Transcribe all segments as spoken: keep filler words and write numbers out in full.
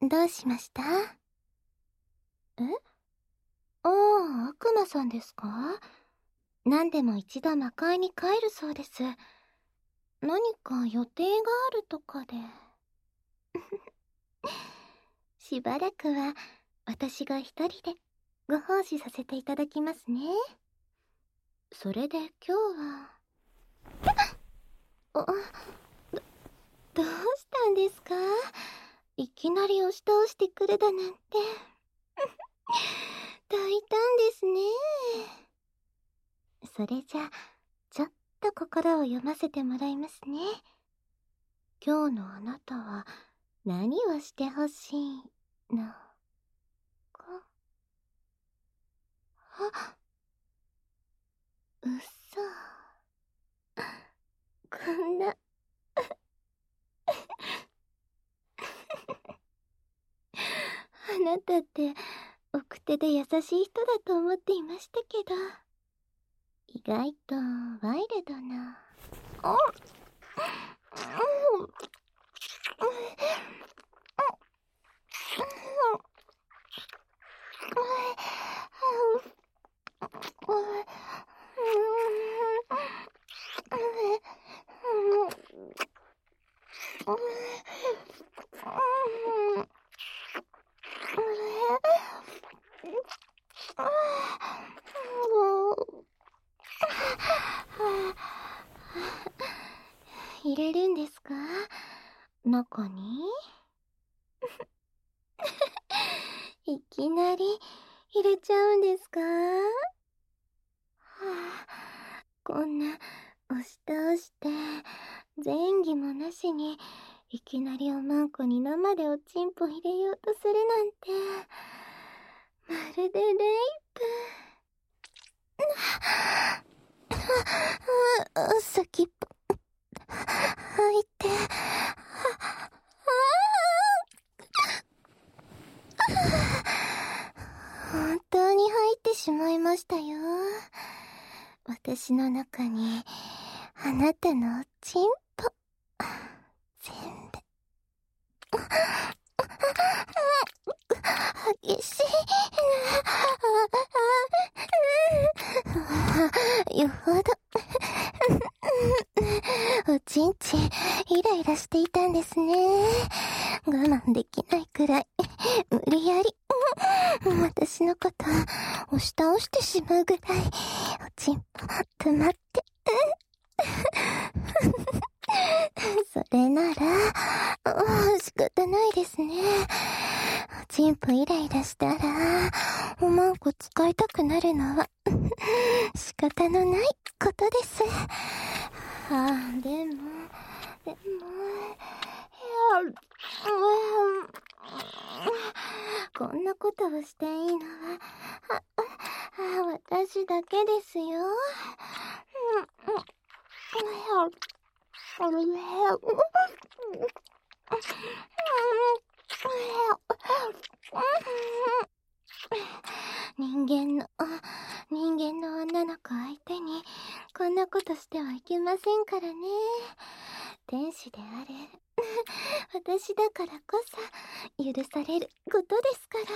どうしました？え？ああ、悪魔さんですか？何でも一度魔界に帰るそうです。何か予定があるとかで。しばらくは私が一人でご奉仕させていただきますね。それで今日はあ、ど、どうしたんですか？いきなり押し倒してくるだなんて。大胆ですね。それじゃちょっと心を読ませてもらいますね。今日のあなたは何をしてほしいのか。あ、うっそ。こんなあなたって奥手で優しい人だと思っていましたけど、意外とワイルドな。あっ、入れるんですか？中に？いきなり入れちゃうんですか？はあ、こんな押し倒して前儀もなしにいきなりおまんこに生でおちんぽ入れようとするなんて、まるでレイプ。先っぽ入って本当に入ってしまいましたよ。私の中にあなたのおちんぽ全部激しいよほどおちんちんイライラしていたんですね。我慢できないくらい無理やり私のこと押し倒してしまうぐらいおちんぽ止まってそれなら仕方ないですね。おちんぽイライラしたらおまんこ使いたくなるのは仕方のないことです。ああ、でもでもこんなことをしていいのは私だけですよ。人間の人間の女の子相手にこんなことしてはいけませんからね。天使である私だからこそ許されることですから。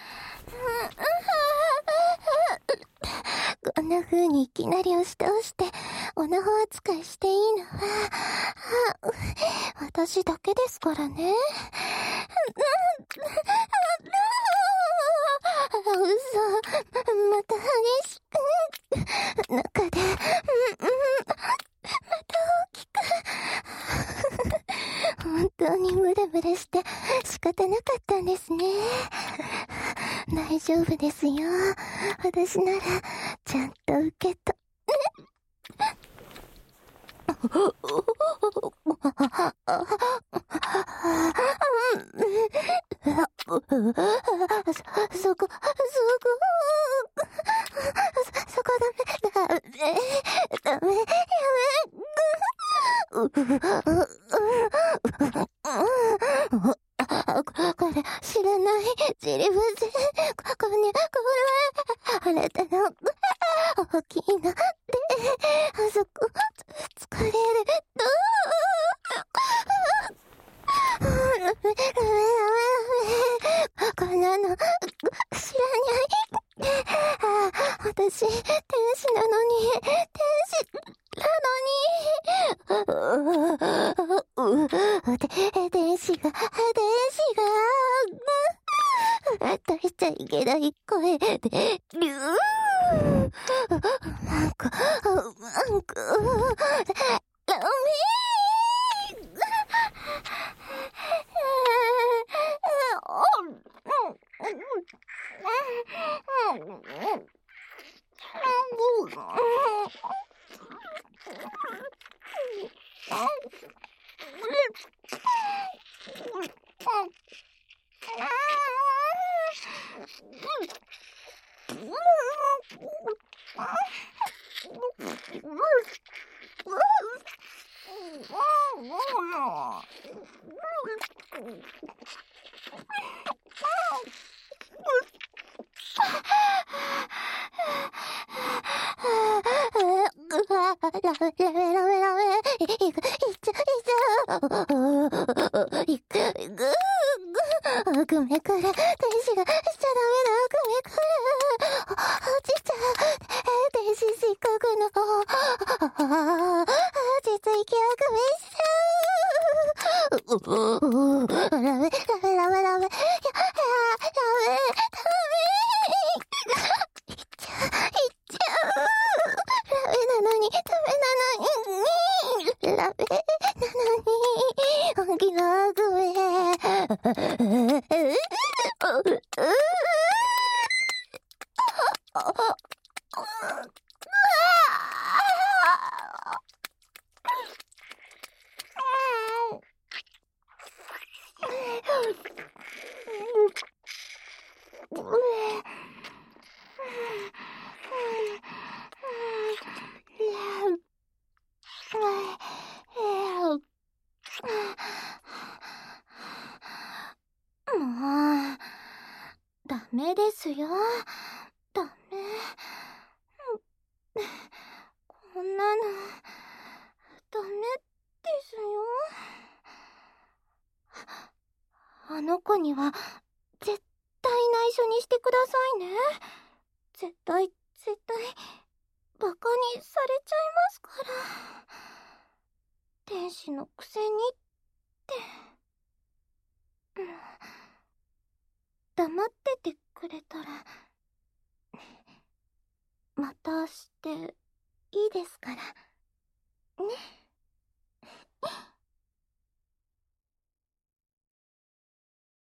こんな風にいきなり押し倒してオナホ扱いしていいのは私だけですからね。嘘、また激しく中でまた大きく本当にムラムラして仕方なかったんですね。大丈夫ですよ。私ならちゃんと受けとそ、そこ、そこ、そ、そこダメ、ダメ、ダメ、やめ、これ、知らない、知りません、ここに、これ、あなたの、大きいなって、あそこ、疲れると、ダメ、ダメ、ダメ、 なのに、天使なのに。で、天使が、天使が、出しちゃいけない声で、リューなんか、なんか、ダメラメラメラメラメいく、いっちゃ、いっちゃいく、ぐーぐグメくる天使がしちゃダメだグメくる落ちちゃう天使失格の落ち着いきゃグメしちゃうラメラメラメラメや、や、ラメダメいっちゃういっちゃうラメなのにダメなのにラメなのに本気のグメもう、ダメですよ。ダメ。こんなの、ダメですよ。あの子には、絶対内緒にしてくださいね。絶対、絶対、バカにされちゃいますから。天使のくせに